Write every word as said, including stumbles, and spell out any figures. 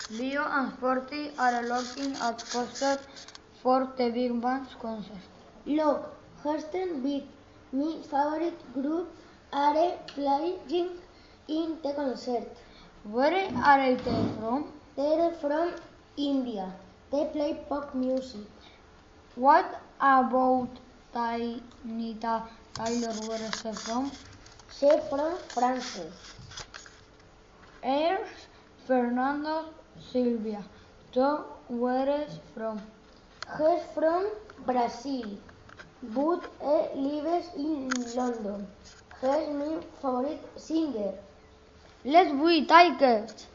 Leo and Sporty are looking at posters for the big band concert. Look, Houston Beat, my favorite group, are playing in the concert. Where are they from? They're from India. They play pop music. What about Tanita Taylor? Where is she from? She's from France. Here's Fernando Silva. Tom, where is from? He's from Brazil, but he lives in London. He's my favorite singer. Let's buy tickets.